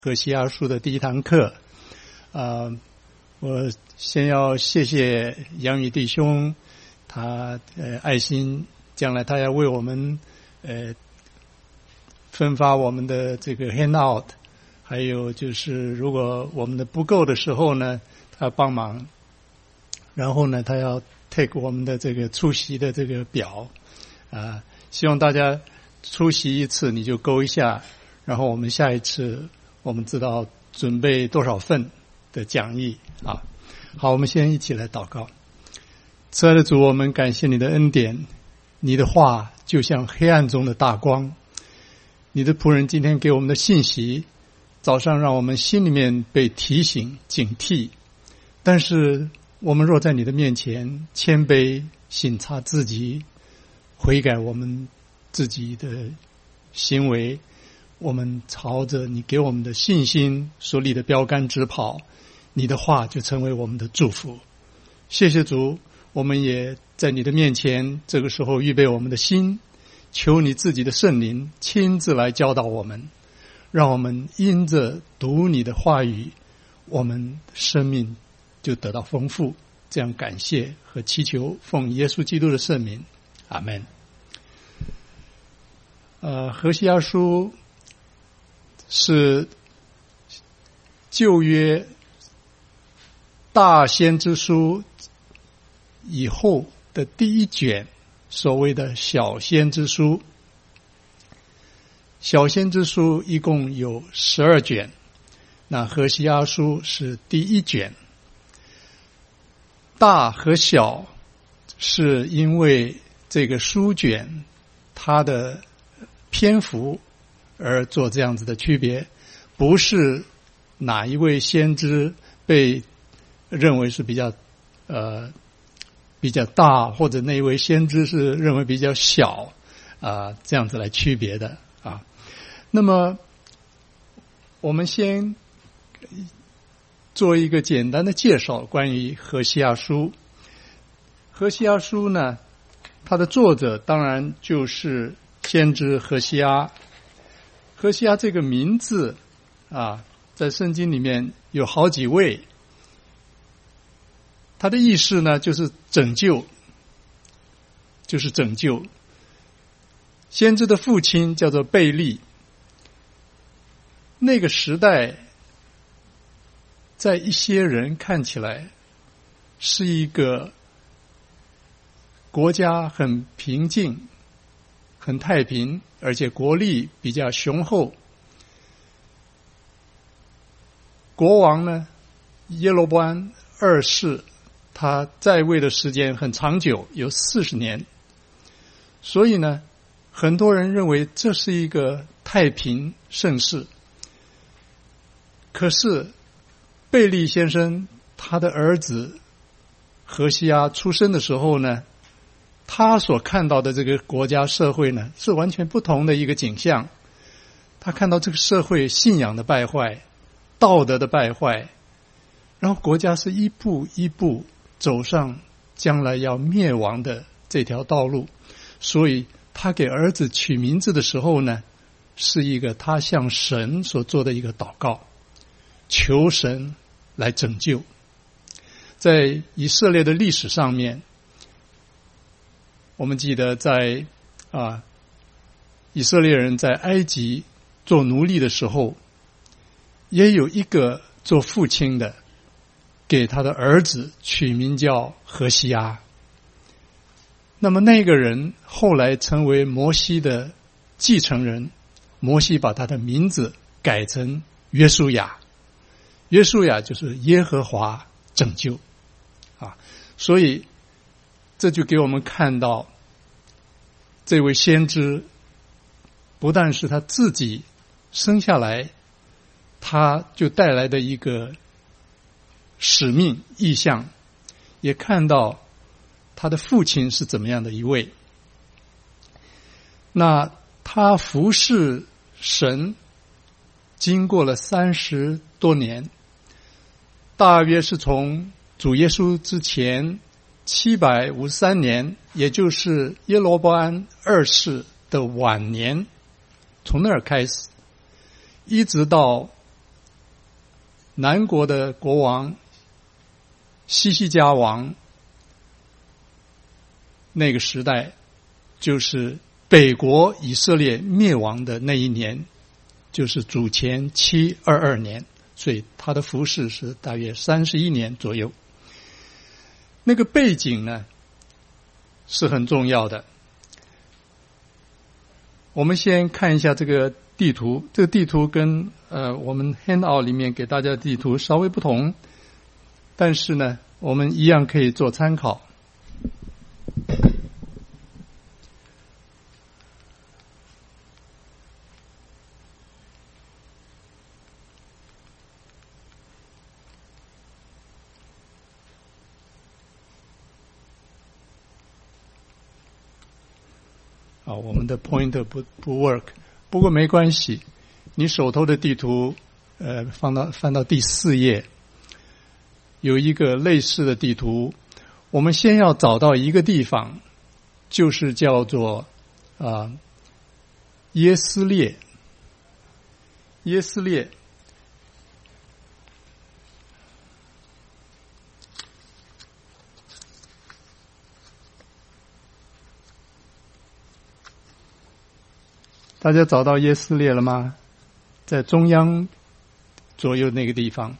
何西阿书的第一堂课，我先要谢谢杨宇弟兄，他爱心，将来他要为我们分发我们的这个 handout， 还有就是如果我们的不够的时候呢，他帮忙，然后呢他要 take 我们的这个出席的这个表，希望大家出席一次你就勾一下，然后我们下一次我们知道准备多少份的讲义啊。好，我们先一起来祷告。慈爱的主，我们感谢你的恩典，你的话就像黑暗中的大光，你的仆人今天给我们的信息，早上让我们心里面被提醒警惕，但是我们若在你的面前谦卑省察自己，悔改我们自己的行为，我们朝着你给我们的信心所立的标杆直跑，你的话就成为我们的祝福。谢谢主，我们也在你的面前这个时候预备我们的心，求你自己的圣灵亲自来教导我们，让我们因着读你的话语，我们生命就得到丰富。这样感谢和祈求奉耶稣基督的圣名，阿们。何西阿书是旧约大先知书以后的第一卷，所谓的小先知书。小先知书一共有12卷，那何西阿书是第一卷。大和小是因为这个书卷它的篇幅而做这样子的区别，不是哪一位先知被认为是比较大，或者那一位先知是认为比较小这样子来区别的啊。那么我们先做一个简单的介绍，关于何西阿书。何西阿书呢，它的作者当然就是先知何西阿。何西阿这个名字在圣经里面有好几位，他的意思呢就是拯救，就是拯救。先知的父亲叫做贝利，那个时代在一些人看起来是一个国家很平静很太平，而且国力比较雄厚。国王呢，耶罗波安二世，他在位的时间很长久，有40年，所以呢，很多人认为这是一个太平盛世。可是贝利先生他的儿子何西阿出生的时候呢，他所看到的这个国家社会呢，是完全不同的一个景象。他看到这个社会信仰的败坏，道德的败坏，然后国家是一步一步走上将来要灭亡的这条道路。所以他给儿子取名字的时候呢，是一个他向神所做的一个祷告，求神来拯救。在以色列的历史上面，我们记得在以色列人在埃及做奴隶的时候，也有一个做父亲的给他的儿子取名叫何西阿。那么那个人后来成为摩西的继承人，摩西把他的名字改成约书亚，约书亚就是耶和华拯救所以这就给我们看到，这位先知不但是他自己生下来，他就带来的一个使命意向，也看到他的父亲是怎么样的一位。那他服侍神经过了30多年，大约是从主耶稣之前753年，也就是耶罗波安二世的晚年，从那儿开始，一直到南国的国王西西家王那个时代，就是北国以色列灭亡的那一年，就是主前722年，所以他的服事是大约31年左右。那个背景呢是很重要的。我们先看一下这个地图，这个地图跟我们 handout 里面给大家的地图稍微不同，但是呢我们一样可以做参考。我们的 pointer 不 work， 不过没关系，你手头的地图翻到第4页，有一个类似的地图。我们先要找到一个地方，就是叫做耶斯列。耶斯列大家找到耶斯列了吗？在中央左右那个地方，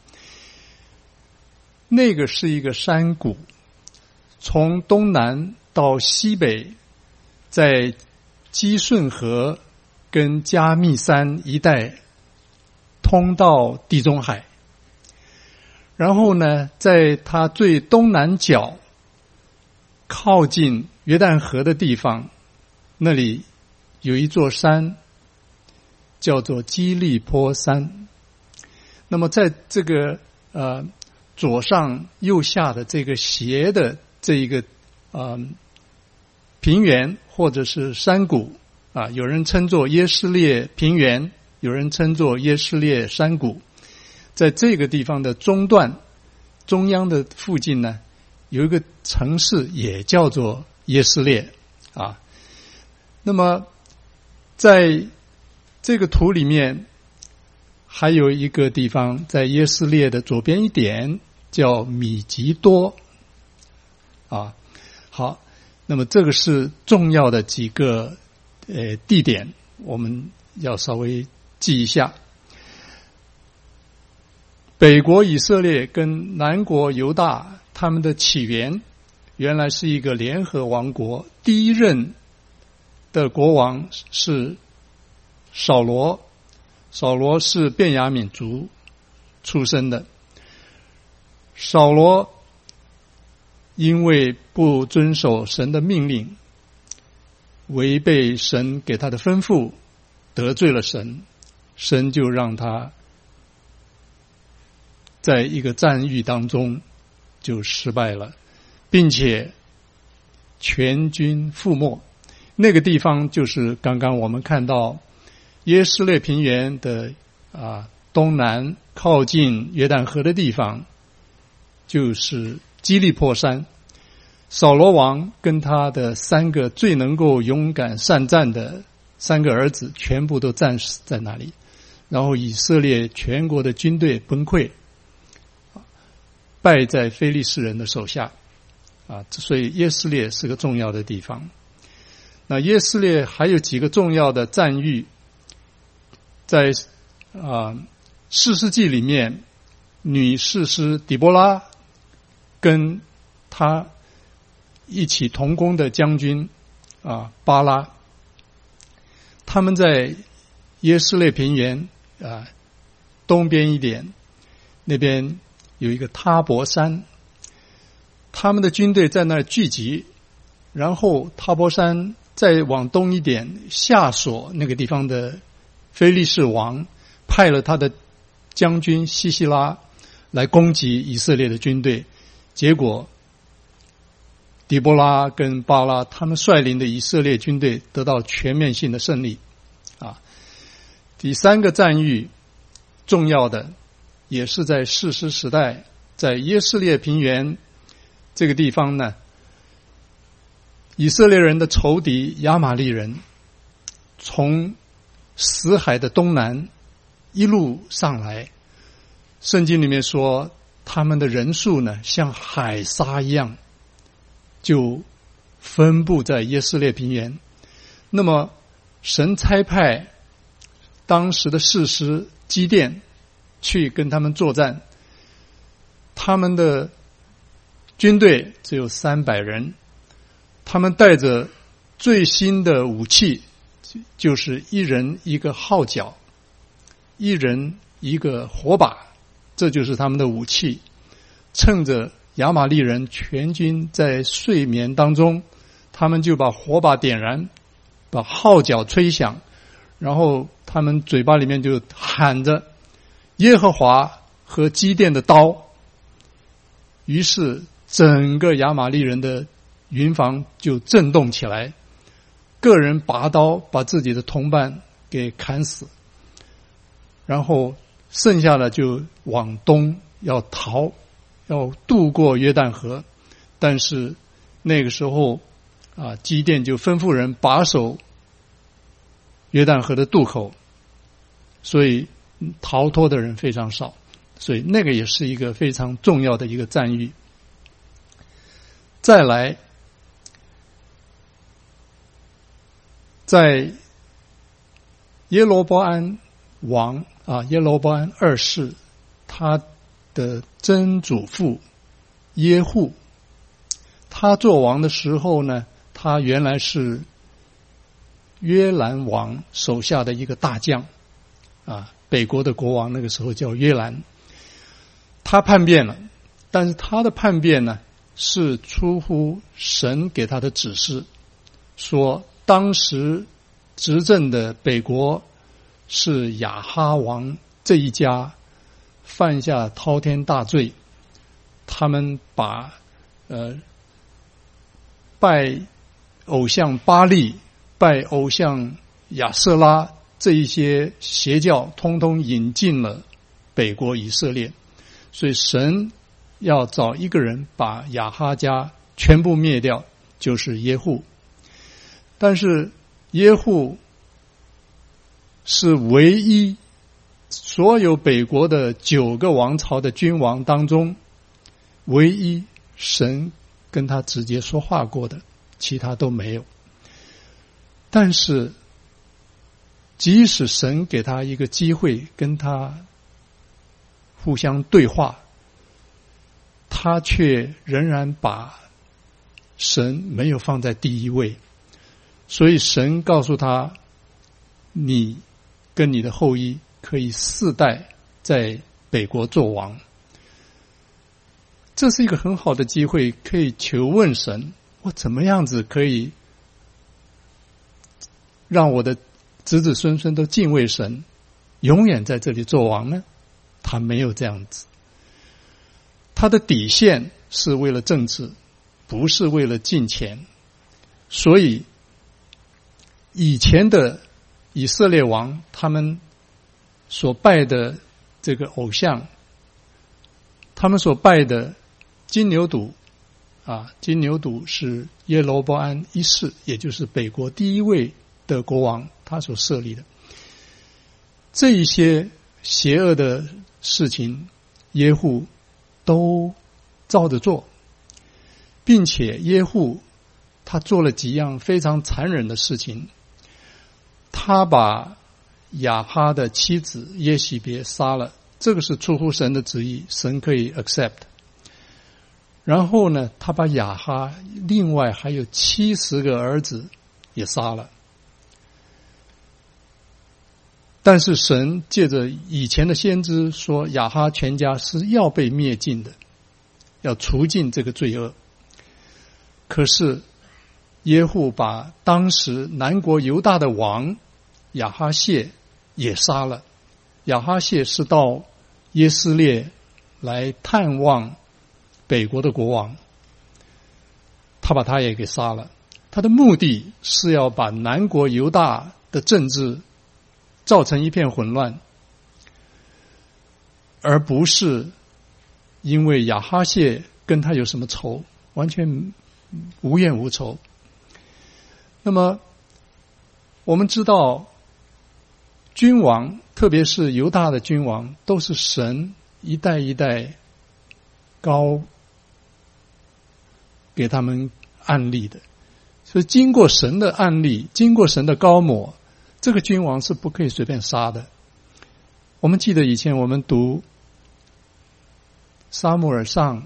那个是一个山谷，从东南到西北，在基顺河跟加密山一带通到地中海。然后呢，在它最东南角靠近约旦河的地方，那里有一座山叫做基利坡山。那么在这个左上右下的这个斜的这一个平原或者是山谷有人称作耶斯列平原，有人称作耶斯列山谷。在这个地方的中段中央的附近呢，有一个城市也叫做耶斯列那么在这个图里面还有一个地方在耶斯列的左边一点，叫米吉多好，那么这个是重要的几个地点，我们要稍微记一下。北国以色列跟南国犹大，他们的起源原来是一个联合王国，第一任的国王是扫罗，扫罗是便雅悯族出生的。扫罗因为不遵守神的命令，违背神给他的吩咐，得罪了神，神就让他在一个战役当中就失败了，并且全军覆没。那个地方就是刚刚我们看到耶斯列平原的东南靠近约旦河的地方，就是基利坡山。扫罗王跟他的3个最能够勇敢善战的3个儿子全部都战死在那里，然后以色列全国的军队崩溃，败在非利士人的手下所以耶斯列是个重要的地方。那耶斯列还有几个重要的战役，在士师记里面，女士师底波拉跟他一起同工的将军巴拉，他们在耶斯列平原东边一点，那边有一个他伯山，他们的军队在那儿聚集，然后他伯山再往东一点，下索那个地方的非利士王派了他的将军西西拉来攻击以色列的军队，结果底波拉跟巴拉他们率领的以色列军队得到全面性的胜利第3个战役重要的也是在士师时代，在耶斯列平原这个地方呢，以色列人的仇敌亚玛利人从死海的东南一路上来， 圣经里面说，他们的人数呢，像海沙一样，就分布在耶斯列平原。那么，神差派当时的士师基甸去跟他们作战，他们的军队只有300人，他们带着最新的武器，就是一人一个号角，一人一个火把，这就是他们的武器。趁着亚玛力人全军在睡眠当中，他们就把火把点燃，把号角吹响，然后他们嘴巴里面就喊着耶和华和基甸的刀。于是整个亚玛力人的营房就震动起来，个人拔刀把自己的同伴给砍死，然后剩下的就往东要逃，要渡过约旦河。但是那个时候基甸就吩咐人把守约旦河的渡口，所以逃脱的人非常少，所以那个也是一个非常重要的一个战役。再来，在耶罗波安王耶罗波安二世他的曾祖父耶户，他做王的时候呢，他原来是约兰王手下的一个大将北国的国王那个时候叫约兰。他叛变了，但是他的叛变呢，是出乎神给他的指示，说当时执政的北国是亚哈王这一家犯下滔天大罪，他们把拜偶像巴力、拜偶像亚舍拉这一些邪教通通引进了北国以色列，所以神要找一个人把亚哈家全部灭掉，就是耶户。但是耶户是唯一所有北国的9个王朝的君王当中唯一神跟他直接说话过的，其他都没有。但是即使神给他一个机会跟他互相对话，他却仍然把神没有放在第一位。所以神告诉他，你跟你的后裔可以4代在北国做王。这是一个很好的机会，可以求问神，我怎么样子可以让我的子子孙孙都敬畏神，永远在这里做王呢？他没有这样子。他的底线是为了政治，不是为了金钱。所以以前的以色列王他们所拜的这个偶像，他们所拜的金牛犊金牛犊是耶罗波安一世，也就是北国第一位的国王他所设立的。这一些邪恶的事情耶户都照着做，并且耶户他做了几样非常残忍的事情。他把亚哈的妻子耶洗别杀了，这个是出乎神的旨意，神可以 accept。 然后呢，他把亚哈另外还有70个儿子也杀了。但是神借着以前的先知说，亚哈全家是要被灭尽的，要除尽这个罪恶。可是耶户把当时南国犹大的王亚哈谢也杀了。亚哈谢是到耶斯列来探望北国的国王，他把他也给杀了。他的目的是要把南国犹大的政治造成一片混乱，而不是因为亚哈谢跟他有什么仇，完全无怨无仇。那么我们知道君王，特别是犹大的君王，都是神一代一代高给他们案例的。所以经过神的案例，经过神的高抹，这个君王是不可以随便杀的。我们记得以前我们读撒母耳上，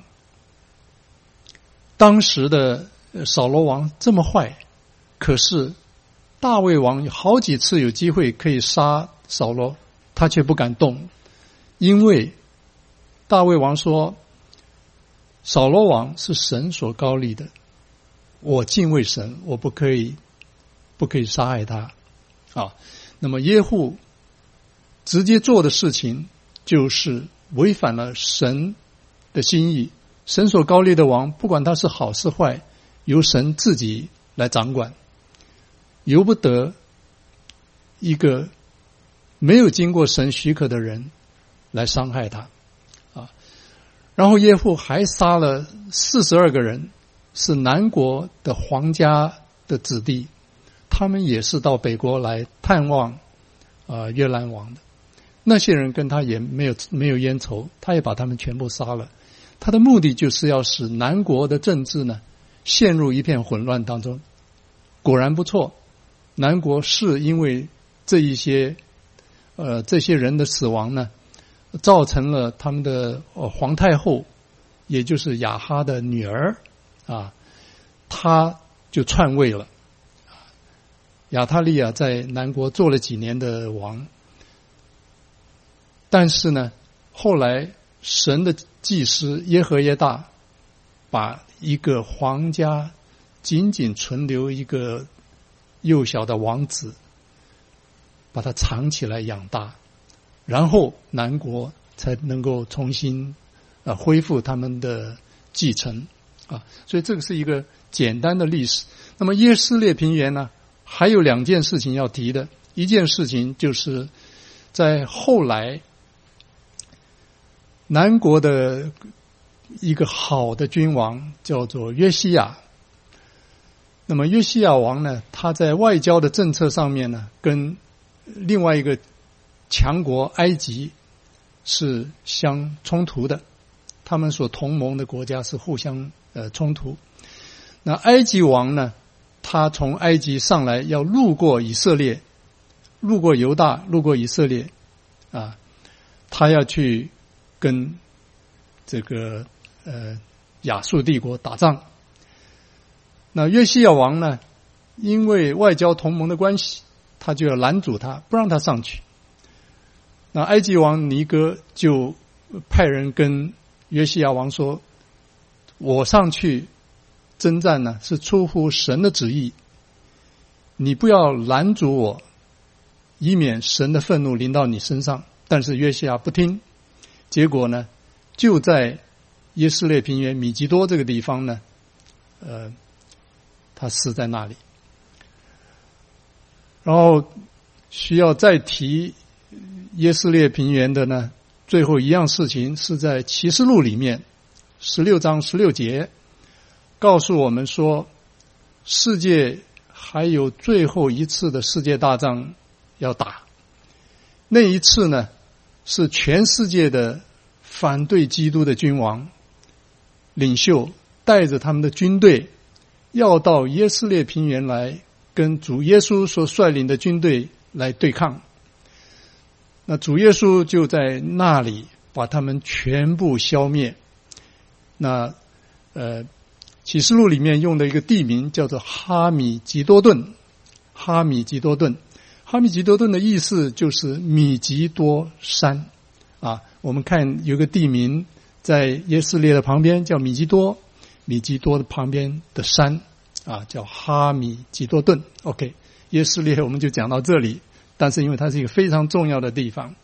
当时的扫罗王这么坏，可是大卫王有好几次有机会可以杀扫罗，他却不敢动，因为大卫王说扫罗王是神所膏立的，我敬畏神，我不可以杀害他啊。那么耶户直接做的事情就是违反了神的心意，神所膏立的王，不管他是好是坏，由神自己来掌管，由不得一个没有经过神许可的人来伤害他啊。然后耶户还杀了42个人，是南国的皇家的子弟，他们也是到北国来探望约兰王的。那些人跟他也没有冤仇，他也把他们全部杀了。他的目的就是要使南国的政治呢陷入一片混乱当中。果然不错，南国是因为这些人的死亡呢，造成了他们的皇太后，也就是亚哈的女儿啊，她就篡位了。亚他利亚在南国做了几年的王，但是呢，后来神的祭司耶和耶大把一个皇家仅仅存留一个幼小的王子，把他藏起来养大，然后南国才能够重新恢复他们的继承啊。所以这个是一个简单的历史。那么耶斯列平原呢，还有2件事情要提的。一件事情就是在后来南国的一个好的君王叫做约西亚。那么约西亚王呢，他在外交的政策上面呢，跟另外一个强国埃及是相冲突的，他们所同盟的国家是互相冲突。那埃及王呢，他从埃及上来要路过以色列，路过犹大，路过以色列啊，他要去跟这个亚述帝国打仗。那约西亚王呢，因为外交同盟的关系，他就要拦阻他，不让他上去。那埃及王尼哥就派人跟约西亚王说，我上去征战呢是出乎神的旨意，你不要拦阻我，以免神的愤怒临到你身上。但是约西亚不听，结果呢，就在耶斯列平原米吉多这个地方呢，他死在那里。然后需要再提耶斯列平原的呢，最后一样事情是在启示录里面16章16节告诉我们说，世界还有最后一次的世界大战要打。那一次呢，是全世界的反对基督的君王领袖带着他们的军队要到耶斯列平原来跟主耶稣所率领的军队来对抗。那主耶稣就在那里把他们全部消灭。那启示录里面用的一个地名叫做哈米吉多顿。哈米吉多顿的意思就是米吉多山啊。我们看有个地名在耶斯列的旁边叫米吉多，米吉多的旁边的山啊叫哈米吉多顿。 OK， 耶斯列我们就讲到这里，但是因为它是一个非常重要的地方。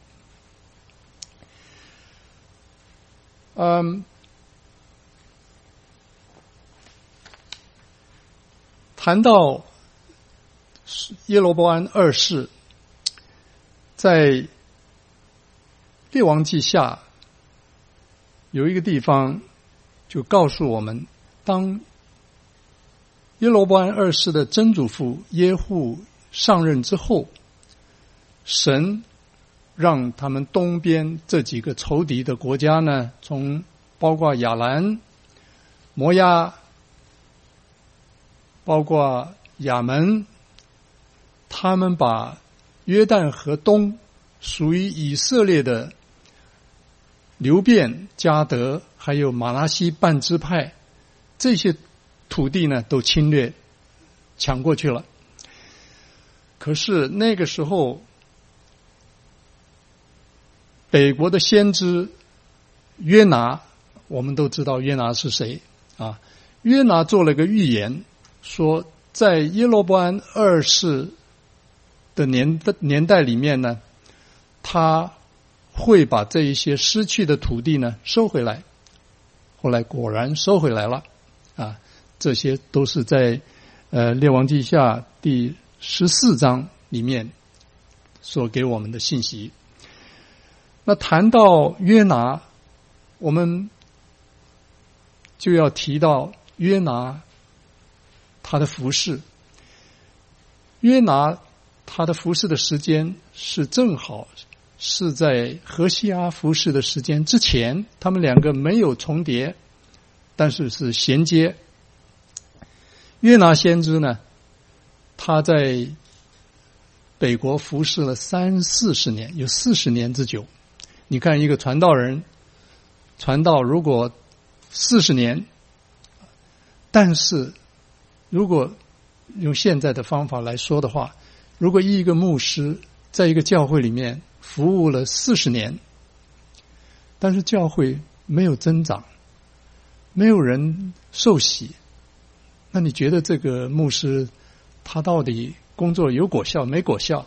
谈到耶罗波安二世，在列王记下有一个地方就告诉我们，当耶罗波安二世的曾祖父耶户上任之后，神让他们东边这几个仇敌的国家呢，包括亚兰、摩押，包括亚门，他们把约旦河东属于以色列的流便、迦得还有马拿西半支派这些土地呢都侵略抢过去了。可是那个时候北国的先知约拿，我们都知道约拿是谁啊？约拿做了个预言，说在耶罗波安二世的年代里面呢，他会把这一些失去的土地呢收回来。后来果然收回来了啊！这些都是在列王记下第14章里面所给我们的信息。那谈到约拿，我们就要提到约拿他的服事。约拿他的服事的时间是正好是在何西阿服事的时间之前，他们两个没有重叠，但是是衔接。约拿先知呢，他在北国服事了30-40年，有40年之久。你看一个传道人传道如果40年，但是如果用现在的方法来说的话，如果一个牧师在一个教会里面服务了40年，但是教会没有增长，没有人受洗，那你觉得这个牧师他到底工作有果效没果效？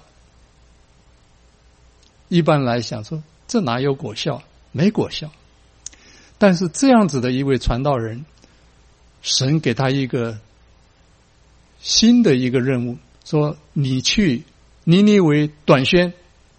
一般来想说这哪有果效？没果效。但是这样子的一位传道人，神给他一个新的一个任务，说你去尼尼微短宣。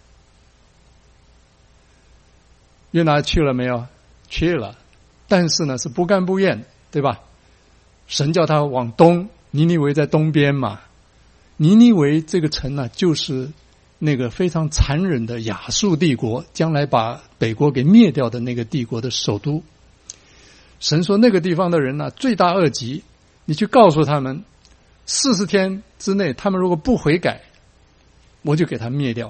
约拿去了没有？去了，但是呢是不甘不愿，对吧？神叫他往东，尼尼微在东边嘛。尼尼微这个城呢，就是那个非常残忍的亚述帝国，将来把北国给灭掉的那个帝国的首都。神说那个地方的人呢，罪大恶极，你去告诉他们，40天之内，他们如果不悔改，我就给他灭掉。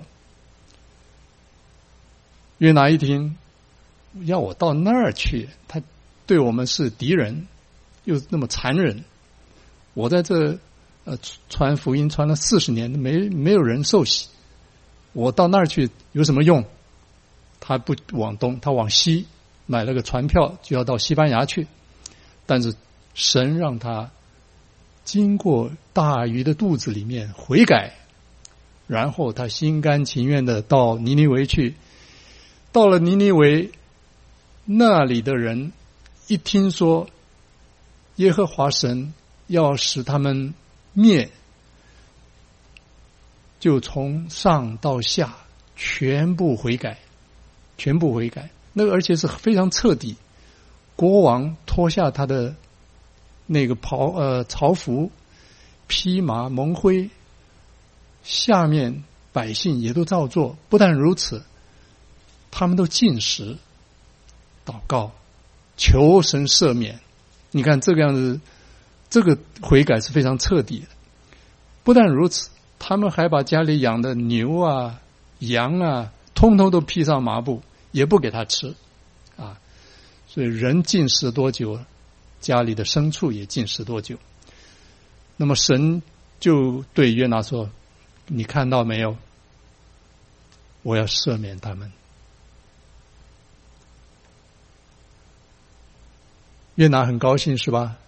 约拿一听，要我到那儿去，他对我们是敌人，又那么残忍，我在这传福音传了40年，没有人受洗，我到那儿去有什么用？他不往东，他往西，买了个船票就要到西班牙去。但是神让他经过大鱼的肚子里面悔改，然后他心甘情愿的到尼尼微去。到了尼尼微，那里的人一听说耶和华神要使他们灭，就从上到下全部悔改，全部悔改。那个而且是非常彻底。国王脱下他的那个朝服，披麻蒙灰，下面百姓也都照做。不但如此，他们都禁食祷告，求神赦免。你看这个样子，这个悔改是非常彻底的。不但如此，他们还把家里养的牛啊、羊啊，通通都披上麻布，也不给他吃啊。所以人禁食多久，家里的牲畜也禁食多久。那么神就对约拿说，你看到没有，我要赦免他们。约拿很高兴是吧？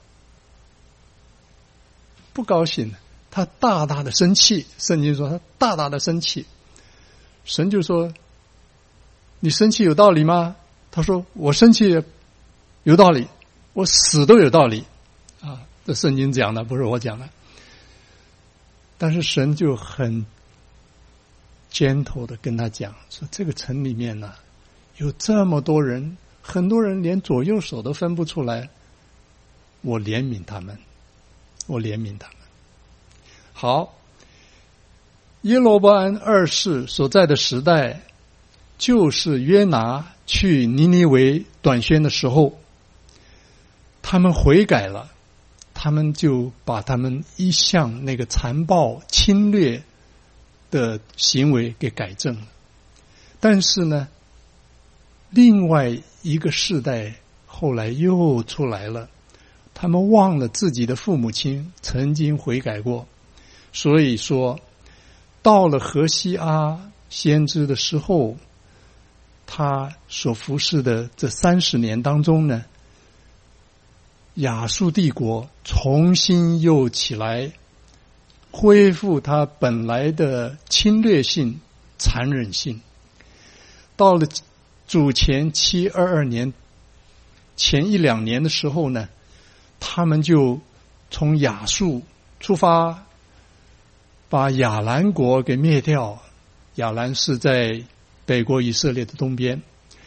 不高兴，他大大的生气。圣经说他大大的生气。神就说，你生气有道理吗？他说我生气有道理，我死都有道理啊！这圣经讲的，不是我讲的。但是神就很 gentle 的跟他讲说，这个城里面呢，有这么多人，很多人连左右手都分不出来，我怜悯他们，我怜悯他们。好，耶罗波安二世所在的时代， 就是约拿去尼尼微短宣的时候，他们悔改了，他们就把他们一向那个残暴侵略的行为给改正了。但是呢，另外一个世代后来又出来了，他们忘了自己的父母亲曾经悔改过，所以说到了何西阿先知的时候，他所服侍的这30年当中呢，亚述帝国重新又起来，恢复它本来的侵略性、残忍性。到了主前722年前1-2年的时候呢，他们就从亚述出发，把亚兰国给灭掉。亚兰是在北国以色列的东边。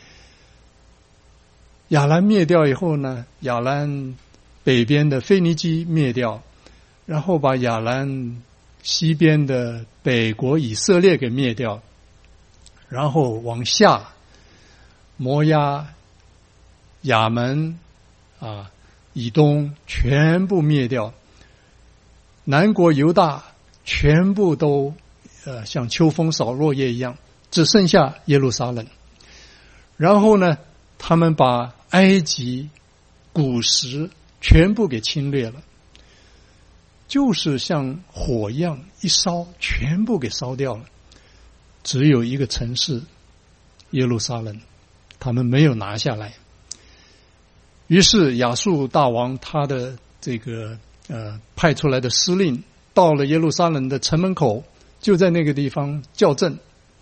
亚兰灭掉以后呢，亚兰北边的腓尼基灭掉，然后把亚兰西边的北国以色列给灭掉，然后往下摩押、亚门以东全部灭掉，南国犹大全部都像秋风扫落叶一样，只剩下耶路撒冷。然后呢，他们把埃及古时全部给侵略了，就是像火一样一烧，全部给烧掉了。只有一个城市耶路撒冷，他们没有拿下来。于是亚述大王他的这个派出来的司令到了耶路撒冷的城门口，就在那个地方校正。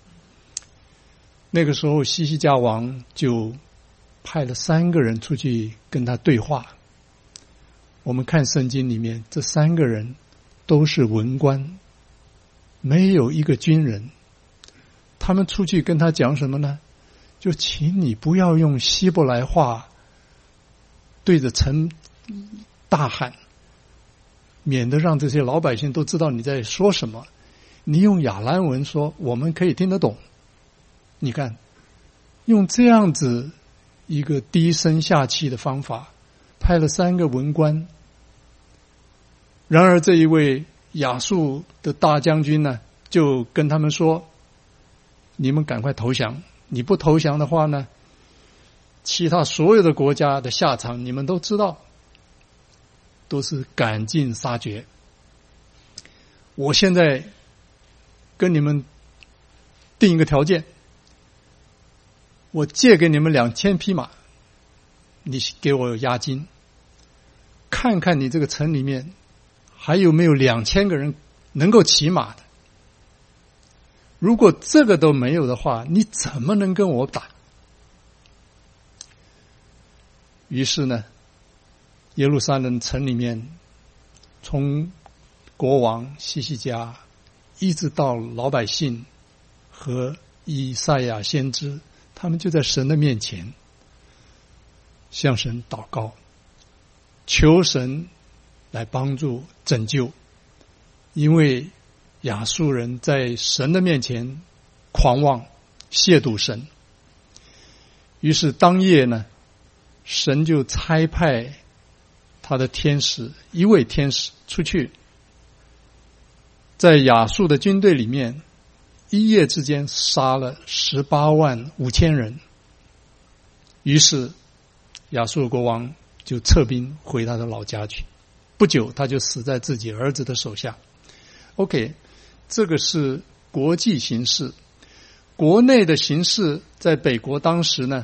那个时候西西家王就派了3个人出去跟他对话。我们看圣经里面，这3个人都是文官，没有一个军人。他们出去跟他讲什么呢？就请你不要用希伯来话对着城大喊，免得让这些老百姓都知道你在说什么。你用亚兰文说，我们可以听得懂。你看，用这样子一个低声下气的方法，派了3个文官。然而这一位亚述的大将军呢，就跟他们说，你们赶快投降，你不投降的话呢，其他所有的国家的下场你们都知道，都是赶尽杀绝。我现在跟你们定一个条件，我借给你们2000匹马，你给我押金，看看你这个城里面还有没有2000个人能够骑马的。如果这个都没有的话，你怎么能跟我打？于是呢，耶路撒冷城里面，从国王西西家一直到老百姓和以赛亚先知，他们就在神的面前向神祷告，求神来帮助拯救。因为亚述人在神的面前狂妄亵渎神。于是当夜呢，神就差派他的天使，一位天使出去，在亚述的军队里面一夜之间杀了185000人。于是亚述国王就撤兵回他的老家去，不久他就死在自己儿子的手下。OK， 这个是国际形势。国内的形势，在北国当时呢，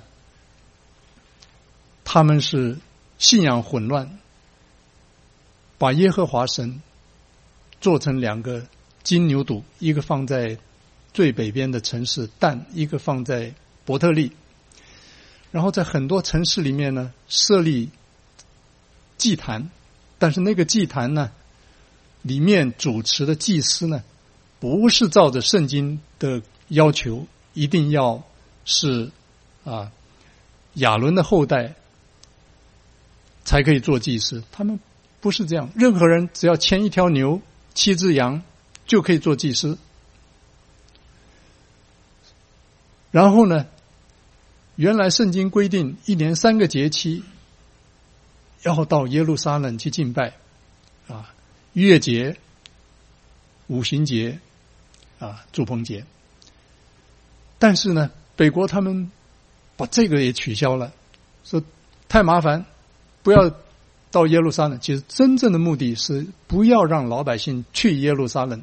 他们是信仰混乱，把耶和华神做成2个金牛犊，一个放在最北边的城市但，一个放在伯特利。然后在很多城市里面呢，设立祭坛，但是那个祭坛呢，里面主持的祭司呢，不是照着圣经的要求，一定要是亚伦的后代才可以做祭司。他们不是这样，任何人只要牵1条牛、7只羊就可以做祭司。 然后呢，原来圣经规定1年3个节期要到耶路撒冷去敬拜啊，逾越节、五旬节啊、住棚节。但是呢，北国他们把这个也取消了，说太麻烦，不要到耶路撒冷。其实真正的目的是不要让老百姓去耶路撒冷。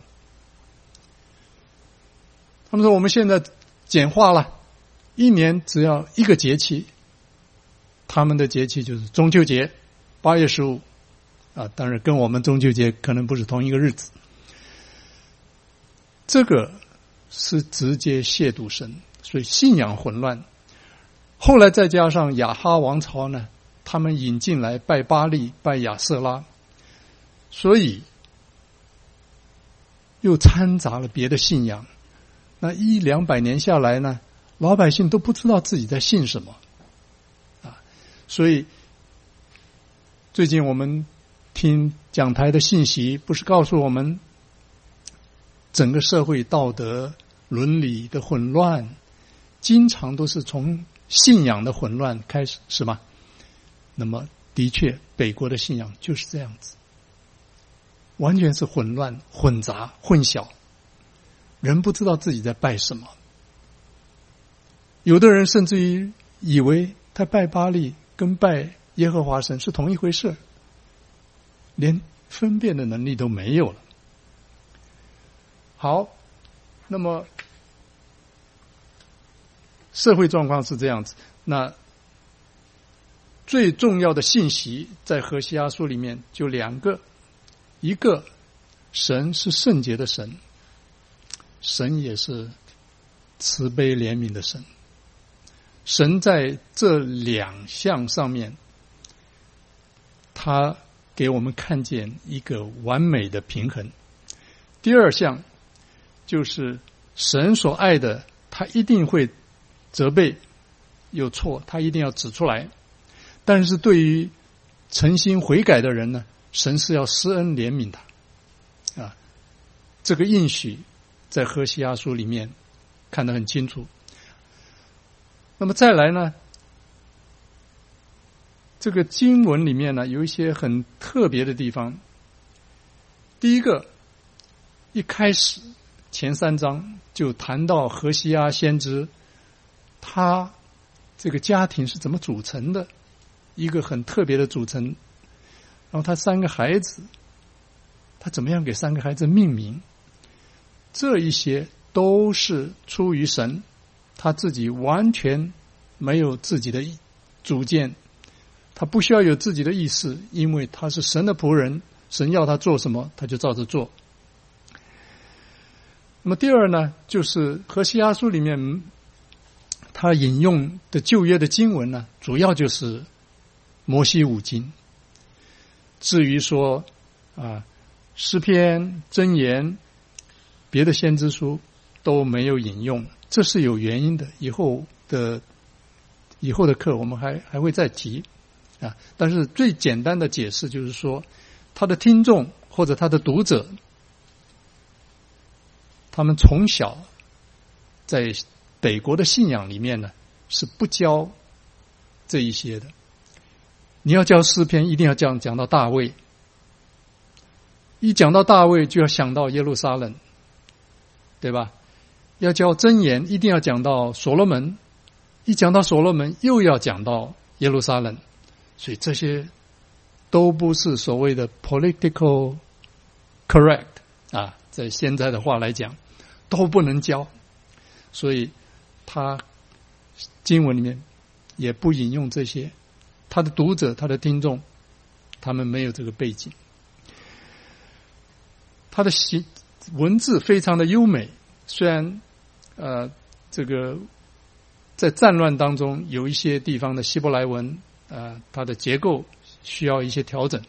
他们说我们现在简化了，1年只要1个节期，他们的节期就是中秋节8月15啊，当然跟我们中秋节可能不是同一个日子。这个是直接亵渎神，所以信仰混乱。后来再加上亚哈王朝呢，他们引进来拜巴力、拜亚瑟拉，所以又掺杂了别的信仰。那100-200年下来呢，老百姓都不知道自己在信什么啊。所以最近我们听讲台的信息，不是告诉我们整个社会道德伦理的混乱，经常都是从信仰的混乱开始，是吗？那么的确，北国的信仰就是这样子，完全是混乱、混杂、混淆，人不知道自己在拜什么。有的人甚至于以为他拜巴力跟拜耶和华神是同一回事，连分辨的能力都没有了。好，那么社会状况是这样子。那最重要的信息在何西阿书里面就2个，一个神是圣洁的神，神也是慈悲怜悯的神。神在这2项上面，他给我们看见一个完美的平衡。第2项就是神所爱的，他一定会责备有错，他一定要指出来。但是对于诚心悔改的人呢，神是要施恩怜悯他啊。这个应许在何西阿书里面看得很清楚。那么再来呢，这个经文里面呢有一些很特别的地方。第一个，一开始前3章就谈到何西阿先知他这个家庭是怎么组成的，一个很特别的组成。然后他3个孩子，他怎么样给3个孩子命名，这一些都是出于神，他自己完全没有自己的主见，他不需要有自己的意识，因为他是神的仆人，神要他做什么他就照着做。那么第2呢，就是何西阿书里面他引用的旧约的经文呢，主要就是摩西5经。至于说诗篇、箴言、别的先知书都没有引用，这是有原因的，以后的课我们还会再提啊。但是最简单的解释就是说，他的听众或者他的读者，他们从小在北国的信仰里面呢，是不教这一些的。你要教诗篇，一定要讲到大卫，一讲到大卫就要想到耶路撒冷，对吧？要教箴言，一定要讲到所罗门，一讲到所罗门又要讲到耶路撒冷。所以这些都不是所谓的 political correct 啊，在现在的话来讲都不能教。所以他经文里面也不引用这些，他的读者、他的听众，他们没有这个背景。他的文字非常的优美，虽然这个在战乱当中有一些地方的希伯来文它的结构需要一些调整。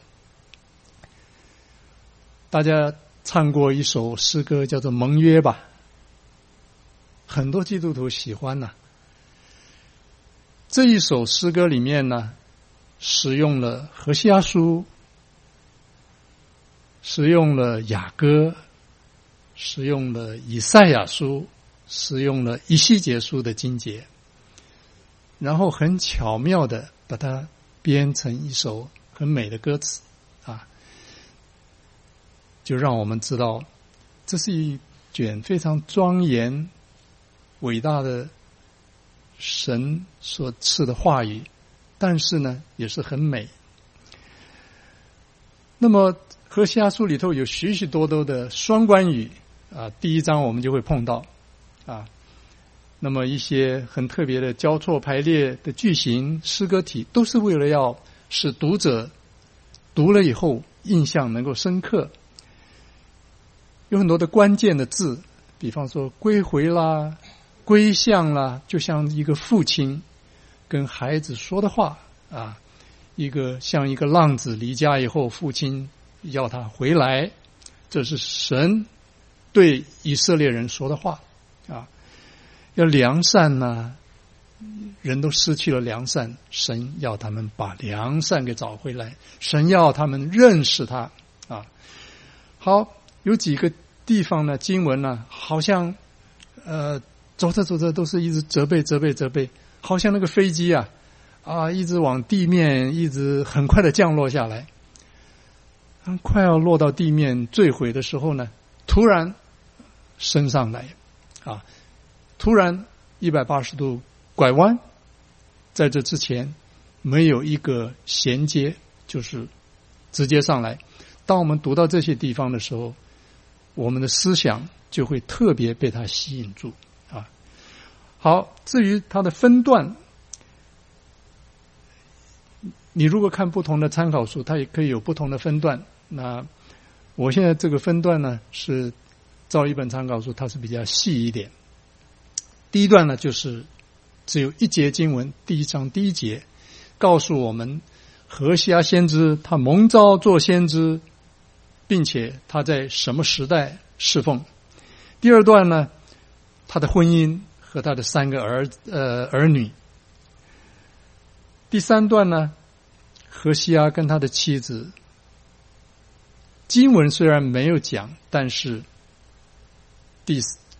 大家唱过一首诗歌叫做《盟约》吧，很多基督徒喜欢呐。这一首诗歌里面呢，使用了何西阿书，使用了雅歌，使用了以赛亚书， 使用了一系结束的经节，然后很巧妙的把它编成一首很美的歌词啊，就让我们知道这是一卷非常庄严伟大的神所赐的话语，但是呢也是很美。那么何西阿书里头有许许多多的双关语啊，第一章我们就会碰到啊，那么一些很特别的交错排列的句型诗歌体，都是为了要使读者读了以后印象能够深刻。有很多的关键的字，比方说归回啦、归向啦，就像一个父亲跟孩子说的话啊，像一个浪子离家以后，父亲要他回来，这是神对以色列人说的话啊。要良善呢，人都失去了良善，神要他们把良善给找回来，神要他们认识他啊。好，有几个地方呢，经文呢，好像走着走着都是一直责备，好像那个飞机啊，一直往地面，一直很快的降落下来。快要落到地面坠毁的时候呢，突然升上来啊，突然180度拐弯，在这之前没有一个衔接，就是直接上来。当我们读到这些地方的时候，我们的思想就会特别被它吸引住啊。好，至于它的分段，你如果看不同的参考书，它也可以有不同的分段。那我现在这个分段呢，是照一本参考书，它是比较细一点。第一段呢，就是只有一节经文，第一章第一节，告诉我们何西阿先知他蒙召做先知，并且他在什么时代侍奉。第二段呢，他的婚姻和他的3个儿女。第三段呢，何西阿跟他的妻子，经文虽然没有讲，但是第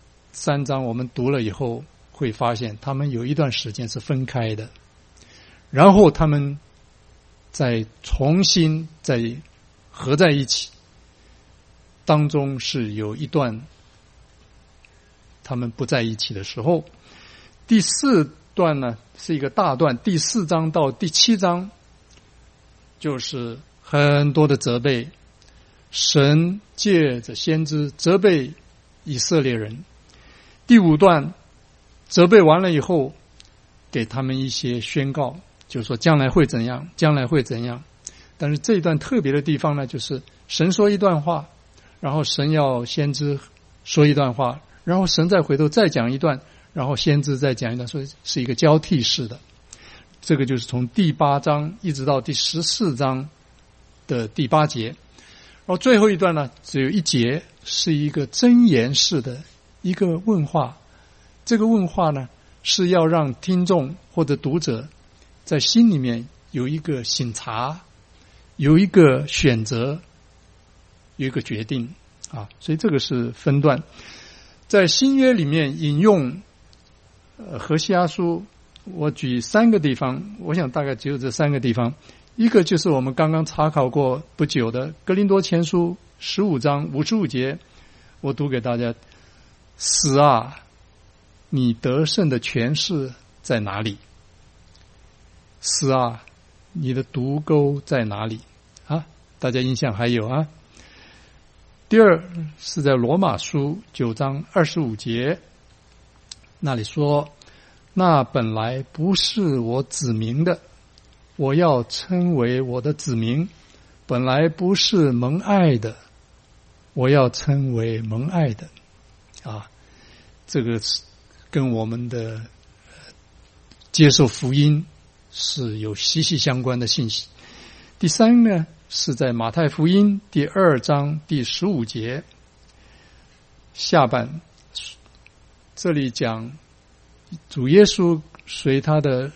3章我们读了以后会发现，他们有一段时间是分开的，然后他们再重新再合在一起，当中是有一段他们不在一起的时候。第4段呢是一个大段，第4章到第7章就是很多的责备，神借着先知责备以色列人。第5段责备完了以后，给他们一些宣告，就是说将来会怎样，将来会怎样。但是这一段特别的地方呢，就是神说一段话，然后神要先知说一段话，然后神再回头再讲一段，然后先知再讲一段，所以是一个交替式的。这个就是从第8章一直到第14章的第8节，然后最后一段呢，只有一节是一个箴言式的一个问话。这个问话呢，是要让听众或者读者在心里面有一个省察，有一个选择，有一个决定啊。所以这个是分段。在新约里面引用何西阿书，我举3个地方，我想大概只有这3个地方。一个就是我们刚刚查考过不久的哥林多前书15章55节，我读给大家：死啊，你得胜的权势在哪里？死啊，你的毒钩在哪里？啊，大家印象还有啊？第二是在罗马书9章25节，那里说：那本来不是我子民的，我要称为我的子民；本来不是蒙爱的，我要称为蒙爱的。啊，这个跟我们的接受福音是有息息相关的信息。第3呢，是在马太福音第2章第15节下半，这里讲主耶稣随他的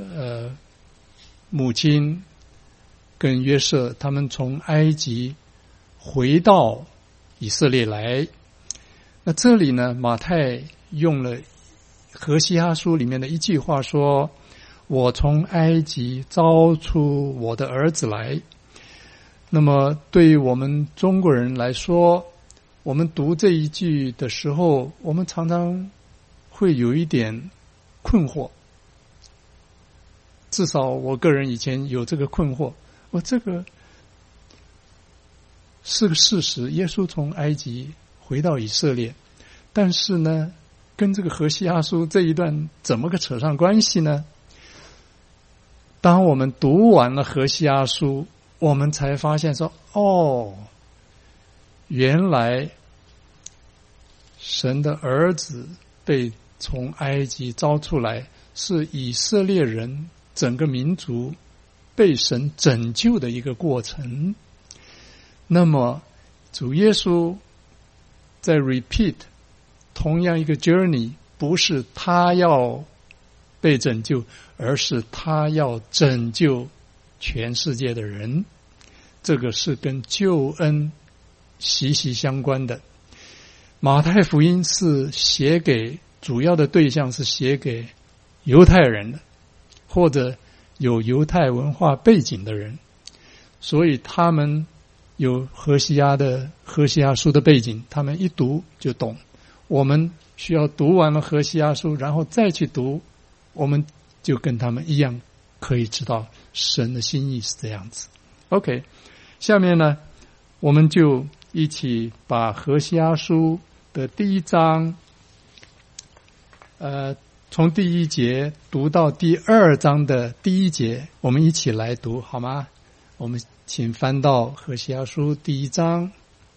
母亲跟约瑟他们从埃及回到以色列来。那这里呢，马太用了何西阿书里面的一句话说：“我从埃及招出我的儿子来。”那么对于我们中国人来说，我们读这一句的时候，我们常常会有一点困惑。至少我个人以前有这个困惑，这个是个事实，耶稣从埃及回到以色列，但是呢，跟这个何西阿书这一段怎么个扯上关系呢？当我们读完了何西阿书，我们才发现说，原来神的儿子被从埃及招出来，是以色列人整个民族被神拯救的一个过程。那么主耶稣在 repeat 同样一个 journey， 不是他要被拯救，而是他要拯救全世界的人。这个是跟救恩息息相关的。马太福音是写给主要的对象是写给犹太人的，或者有犹太文化背景的人，所以他们有何西阿书的背景，他们一读就懂。我们需要读完了何西阿书，然后再去读，我们就跟他们一样，可以知道神的心意是这样子。OK， 下面呢，我们就一起把何西阿书的第一章，从第一节读到第二章的第一节，我们一起来读好吗？我们请翻到何西阿书第一章。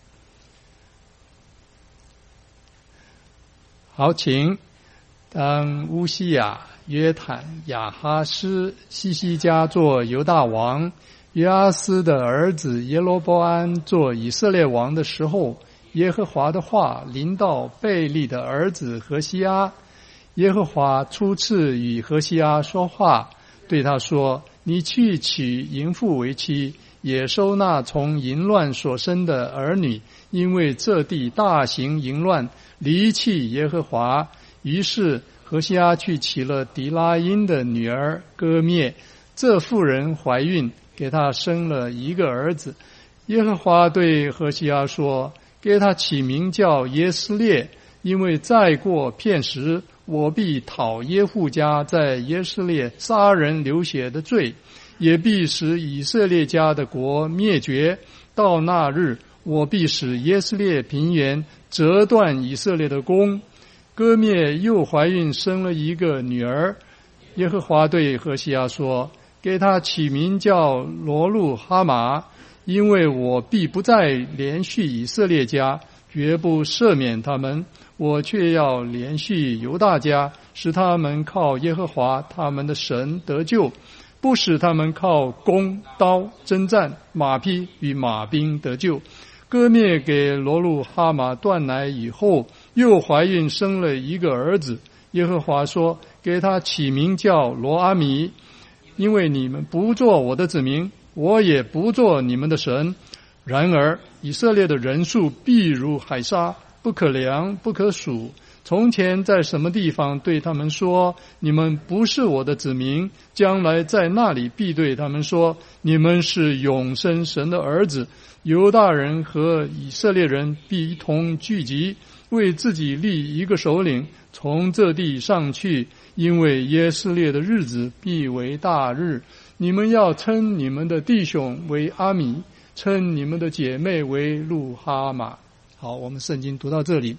好，请。当乌西雅、约坦、亚哈斯、西西家做犹大王，约阿斯的儿子耶罗波安做以色列王的时候，耶和华的话临到贝利的儿子何西阿。耶和华初次与何西阿说话，对他说：“你去娶淫妇为妻，也收纳从淫乱所生的儿女，因为这地大行淫乱，离弃耶和华。”于是何西阿去娶了狄拉因的女儿歌灭，这妇人怀孕，给他生了一个儿子。耶和华对何西阿说：“给他起名叫耶斯列，因为再过片时，我必讨耶户家在耶斯列杀人流血的罪，也必使以色列家的国灭绝。到那日，我必使耶斯列平原折断以色列的弓。”歌灭又怀孕生了一个女儿。耶和华对何西阿说：“给他起名叫罗路哈玛，因为我必不再连续以色列家，绝不赦免他们，我却要连续犹大家，使他们靠耶和华他们的神得救，不使他们靠弓刀征战，马匹与马兵得救。”歌灭给罗路哈玛断奶以后，又怀孕生了一个儿子。耶和华说：“给他起名叫罗阿米，因为你们不做我的子民，我也不做你们的神。然而以色列的人数必如海沙，不可量不可数。从前在什么地方对他们说，你们不是我的子民，将来在那里必对他们说，你们是永生神的儿子。犹大人和以色列人必一同聚集，为自己立一个首领，从这地上去，因为耶斯列的日子必为大日。你们要称你们的弟兄为阿米，称你们的姐妹为路哈玛。好，我们圣经读到这里。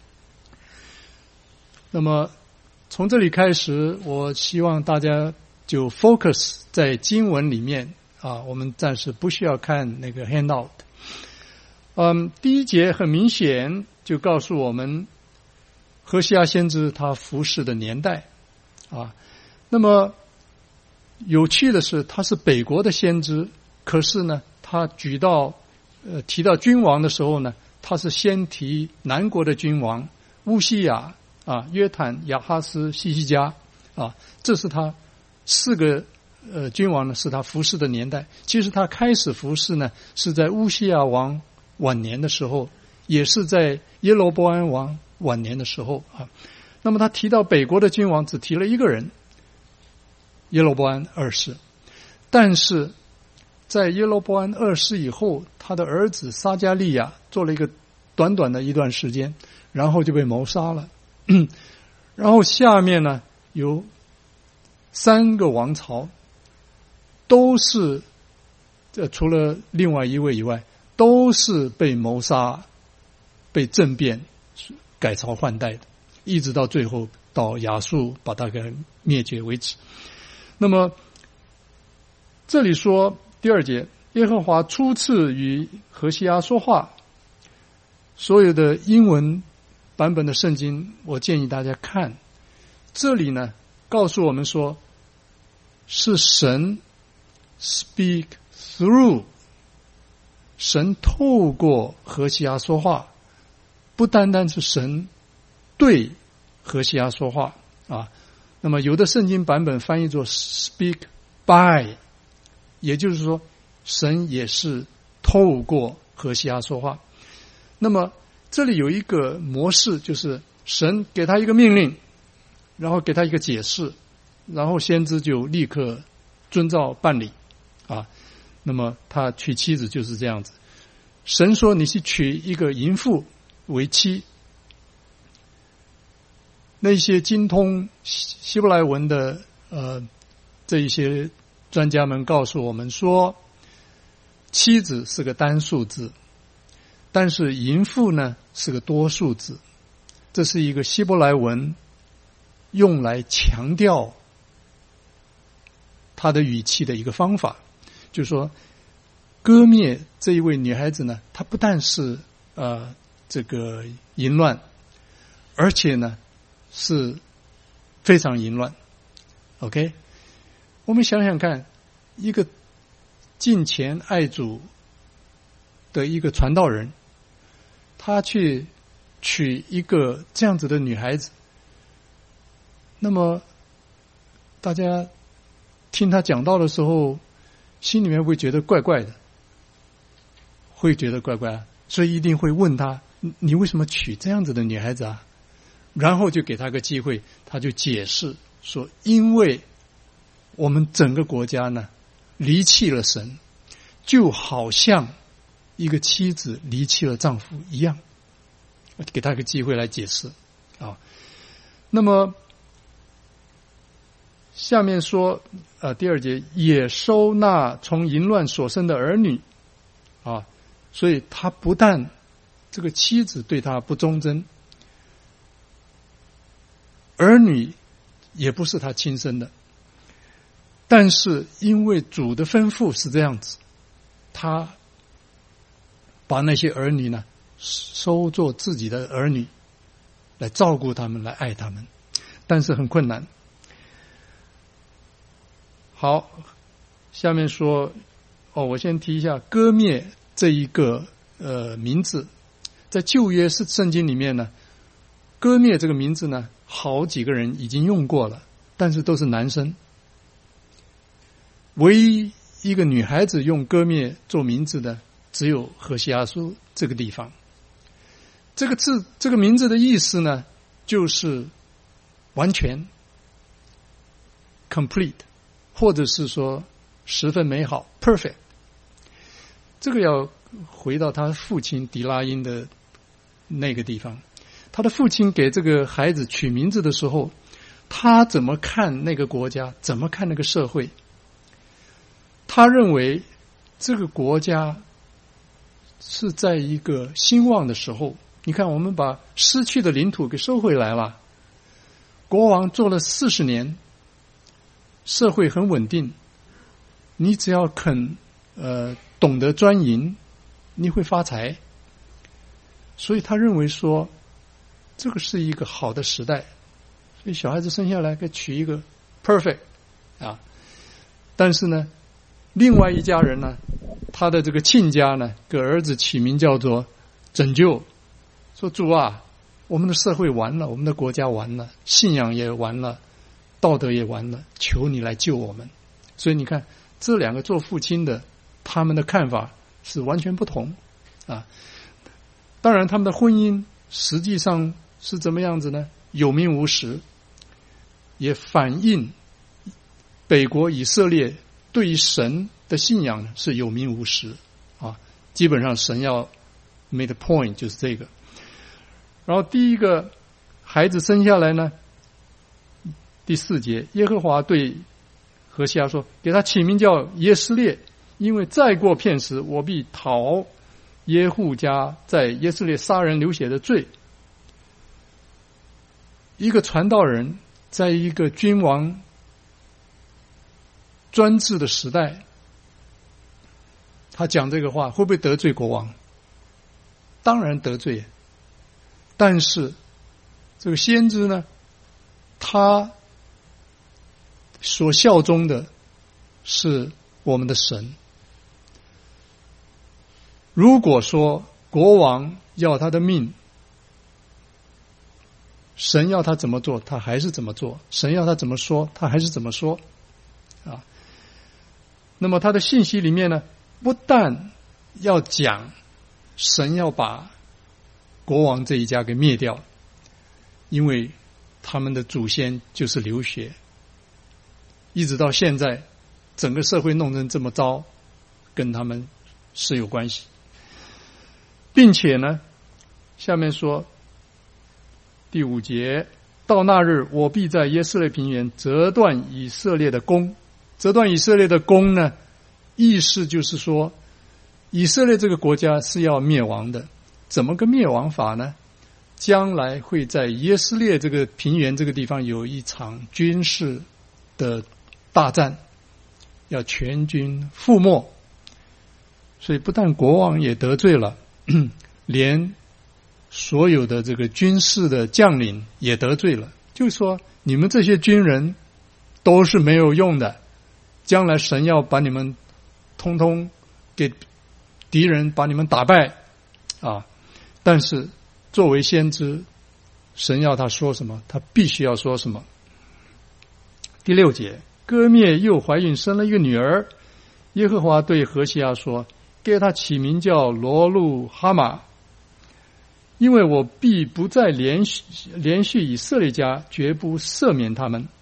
那么从这里开始，我希望大家就 focus 在经文里面我们暂时不需要看那个 handout。第一节很明显就告诉我们何西阿先知他服侍的年代那么有趣的是，他是北国的先知，可是呢，他提到君王的时候呢，他是先提南国的君王乌西雅约坦、亚哈斯、西西家这是他四个君王呢，是他服侍的年代。其实他开始服侍呢，是在乌西雅王晚年的时候，也是在耶罗波安王晚年的时候那么他提到北国的君王只提了一个人，耶罗波安二世。但是在耶罗波安二世以后，他的儿子撒迦利亚做了一个短短的一段时间，然后就被谋杀了。然后下面呢有3个王朝，都是除了另外一位以外，都是被谋杀、被政变、改朝换代的，一直到最后到亚述把它给灭绝为止。那么这里说第2节，耶和华初次与何西阿说话。所有的英文版本的圣经，我建议大家看。这里呢，告诉我们说，是神 speak through， 神透过何西阿说话，不单单是神对何西阿说话啊。那么有的圣经版本翻译作 speak by， 也就是说，神也是透过何西阿说话。那么这里有一个模式，就是神给他一个命令，然后给他一个解释，然后先知就立刻遵照办理啊。那么他娶妻子就是这样子，神说你去娶一个淫妇为妻。那些精通希伯来文的这一些专家们告诉我们说，妻子是个单数字，但是淫妇呢是个多数字。这是一个希伯来文用来强调他的语气的一个方法，就是说割灭这一位女孩子呢，她不但是这个淫乱，而且呢是非常淫乱。 OK， 我们想想看，一个敬虔爱主的一个传道人，他去娶一个这样子的女孩子，那么大家听他讲道的时候，心里面会觉得怪怪的，会觉得怪怪的，所以一定会问他，你为什么娶这样子的女孩子啊？然后就给他个机会，他就解释说，因为我们整个国家呢离弃了神，就好像一个妻子离弃了丈夫一样，给他个机会来解释啊。那么下面说第2节，也收纳从淫乱所生的儿女啊，所以他不但这个妻子对他不忠贞，儿女也不是他亲生的，但是因为主的吩咐是这样子，他把那些儿女呢收作自己的儿女，来照顾他们，来爱他们，但是很困难。好，下面说我先提一下割灭这一个名字，在旧约圣经里面呢，割灭这个名字呢，好几个人已经用过了，但是都是男生。唯一一个女孩子用割灭做名字的，只有何西阿书这个地方。这个字，这个名字的意思呢，就是完全 complete， 或者是说十分美好 perfect。 这个要回到他父亲狄拉因的那个地方，他的父亲给这个孩子取名字的时候，他怎么看那个国家，怎么看那个社会？他认为这个国家是在一个兴旺的时候。你看，我们把失去的领土给收回来了，国王做了40年，社会很稳定，你只要肯懂得专营，你会发财。所以他认为说这个是一个好的时代，所以小孩子生下来该取一个 perfect 啊。但是呢，另外一家人呢，他的这个亲家呢，给儿子起名叫做拯救，说主啊，我们的社会完了，我们的国家完了，信仰也完了，道德也完了，求你来救我们。所以你看，这两个做父亲的，他们的看法是完全不同啊。当然他们的婚姻实际上是怎么样子呢？ 有名无实，也反映北国以色列对于神的信仰是有名无实啊。基本上神要 make the point 就是这个。然后第一个孩子生下来呢，第4节，耶和华对何西阿说，给他起名叫耶斯列，因为再过片时，我必讨耶户家在耶斯列杀人流血的罪。一个传道人在一个君王专制的时代，他讲这个话会不会得罪国王？当然得罪。但是这个先知呢，他所效忠的是我们的神。如果说国王要他的命，神要他怎么做，他还是怎么做；神要他怎么说，他还是怎么说。啊，那么他的信息里面呢，不但要讲神要把国王这一家给灭掉，因为他们的祖先就是流血，一直到现在整个社会弄成这么糟，跟他们是有关系。并且呢，下面说第5节，到那日，我必在耶斯列平原折断以色列的弓。折断以色列的弓呢，意思就是说以色列这个国家是要灭亡的。怎么个灭亡法呢？将来会在耶斯列这个平原这个地方有一场军事的大战，要全军覆没。所以不但国王也得罪了，连所有的这个军事的将领也得罪了。就是说你们这些军人都是没有用的，将来神要把你们通通给敌人把你们打败啊！但是作为先知，神要他说什么，他必须要说什么。第6节，歌灭又怀孕生了一个女儿，耶和华对何西阿说，给他起名叫罗路哈玛，因为我必不再连续以色列家，绝不赦免他们。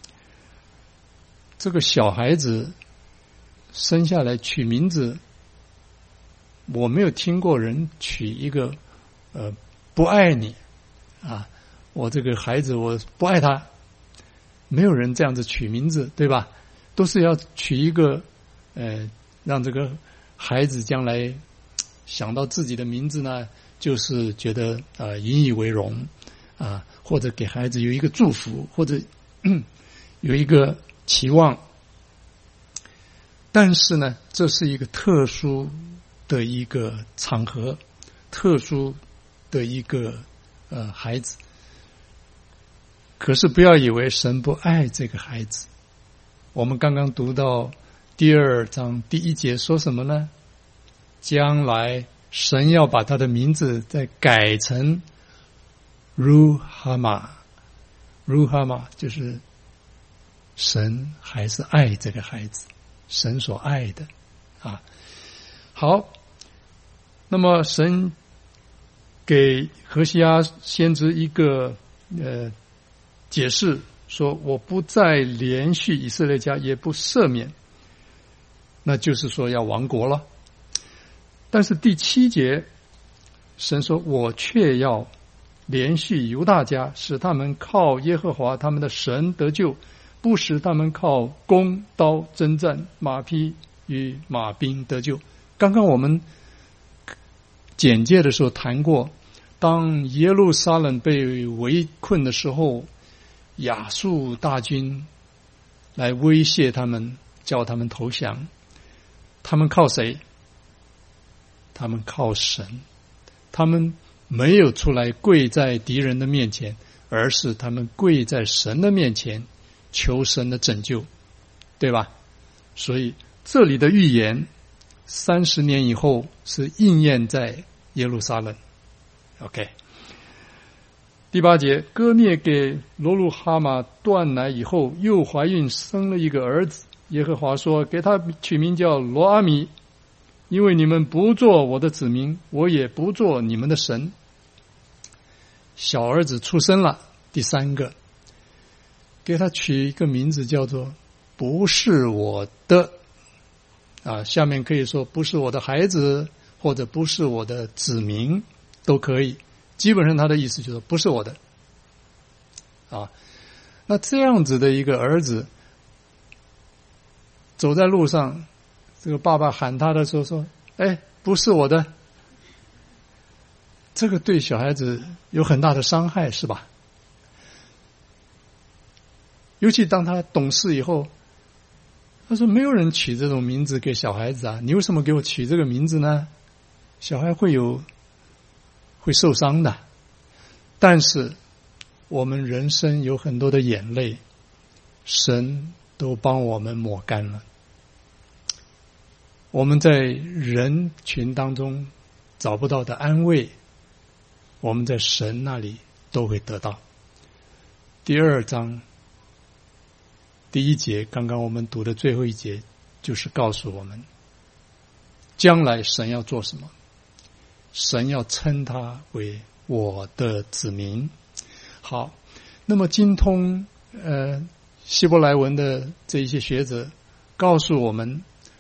这个小孩子生下来取名字，我没有听过人取一个不爱你啊，我这个孩子我不爱他，没有人这样子取名字，对吧？都是要取一个让这个孩子将来想到自己的名字呢，就是觉得引以为荣啊，或者给孩子有一个祝福，或者有一个期望。但是呢，这是一个特殊的一个场合，特殊的一个孩子。可是不要以为神不爱这个孩子。我们刚刚读到第2章第1节说什么呢？将来神要把他的名字再改成 Ruhama， Ruhama 就是神还是爱这个孩子，神所爱的啊。好，那么神给何西阿先知一个解释，说我不再连续以色列家，也不赦免，那就是说要亡国了。但是第7节，神说我却要连续犹大家，使他们靠耶和华他们的神得救，不使他们靠弓刀征战，马匹与马兵得救。刚刚我们简介的时候谈过，当耶路撒冷被围困的时候，亚述大军来威胁他们，叫他们投降。他们靠谁？他们靠神。他们没有出来跪在敌人的面前，而是他们跪在神的面前，求神的拯救，对吧？所以这里的预言30年以后是应验在耶路撒冷。 OK， 第8节，歌灭给罗路哈玛断奶以后，又怀孕生了一个儿子。耶和华说，给他取名叫罗阿米，因为你们不做我的子民，我也不做你们的神。小儿子出生了， 第三个，给他取一个名字叫做不是我的下面可以说不是我的孩子，或者不是我的子民都可以，基本上他的意思就是不是我的那这样子的一个儿子走在路上，这个爸爸喊他的时候说不是我的，这个对小孩子有很大的伤害，是吧？尤其当他懂事以后，他说没有人取这种名字给小孩子啊，你为什么给我取这个名字呢？小孩会受伤的。但是我们人生有很多的眼泪，神都帮我们抹干了。我们在人群当中找不到的安慰，我们在神那里都会得到。第2章第1节，刚刚我们读的最后一节，就是告诉我们将来神要做什么。神要称他为我的子民。好，那么精通希伯来文的这一些学者告诉我们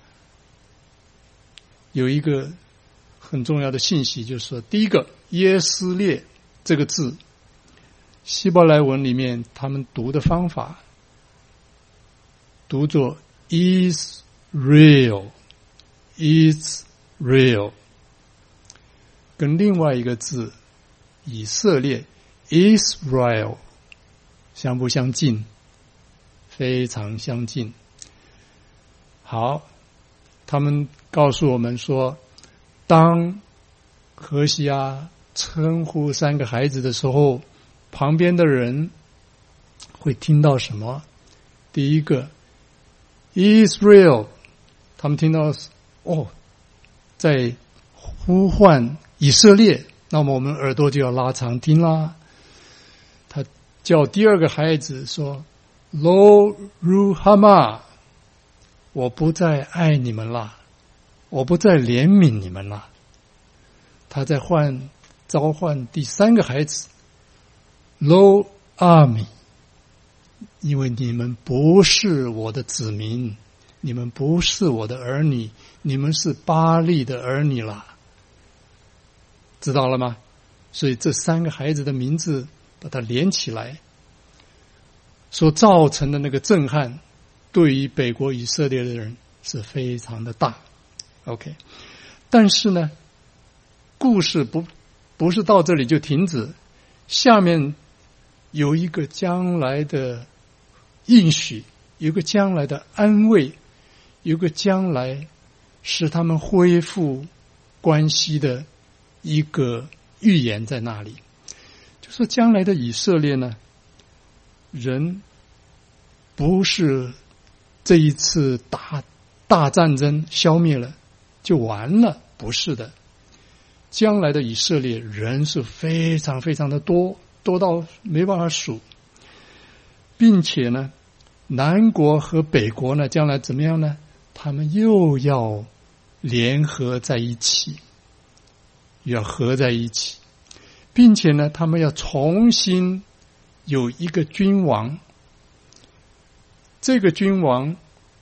有一个很重要的信息，就是说第一个，耶斯列这个字希伯来文里面他们读的方法读作 Israel， 跟另外一个字以色列 Israel 相不相近？非常相近。好，他们告诉我们说，当何西阿称呼3个孩子的时候，旁边的人会听到什么？第一个 Israel， 他们听到在呼唤以色列，那么我们耳朵就要拉长听啦。他叫第2个孩子说 Lo Ruhama， 我不再爱你们了，我不再怜悯你们了。他在召唤第3个孩子 Lo Ami， 因为你们不是我的子民，你们不是我的儿女，你们是巴力的儿女了。知道了吗？所以这3个孩子的名字把它连起来，所造成的那个震撼，对于北国以色列的人是非常的大。OK， 但是呢，故事不是到这里就停止，下面有一个将来的应许，有一个将来的安慰，有一个将来使他们恢复关系的一个预言在那里。就说将来的以色列呢，人不是这一次大战争消灭了就完了，不是的。将来的以色列人是非常非常的多到没办法数，并且呢，南国和北国呢，将来怎么样呢？他们又要联合在一起，要合在一起，并且呢，他们要重新有一个君王。这个君王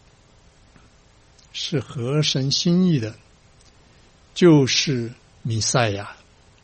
是合神心意的，就是弥赛亚，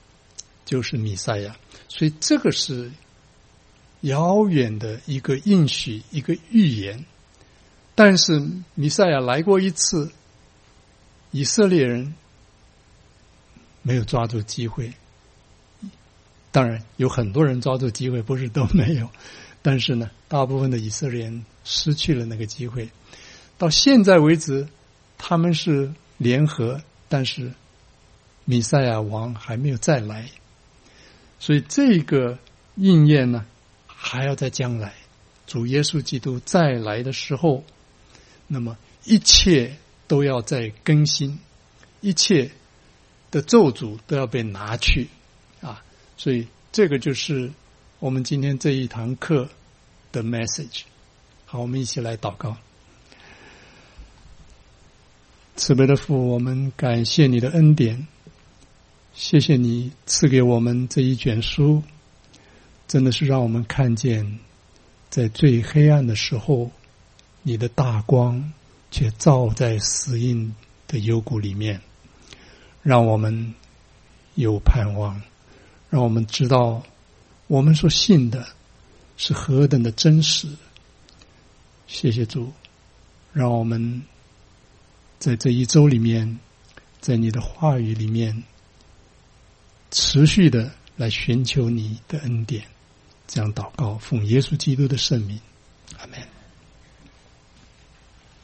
所以这个是遥远的一个应许，一个预言。但是弥赛亚来过一次，以色列人没有抓住机会。当然有很多人抓住机会，不是都没有，但是呢，大部分的以色列人失去了那个机会。到现在为止，他们是联合，但是弥赛亚王还没有再来，所以这个应验呢，还要在将来，主耶稣基督再来的时候，那么一切都要再更新，一切的咒诅都要被拿去啊！所以这个就是我们今天这一堂课的 message。好，我们一起来祷告。慈悲的父，我们感谢你的恩典，谢谢你赐给我们这一卷书， 真的是让我们看见，在最黑暗的时候，你的大光却照在死荫的幽谷里面，让我们有盼望，让我们知道我们所信的是何等的真实。谢谢主，让我们在这一周里面，在你的话语里面持续的来寻求你的恩典，这样祷告，奉耶稣基督的圣名，阿们。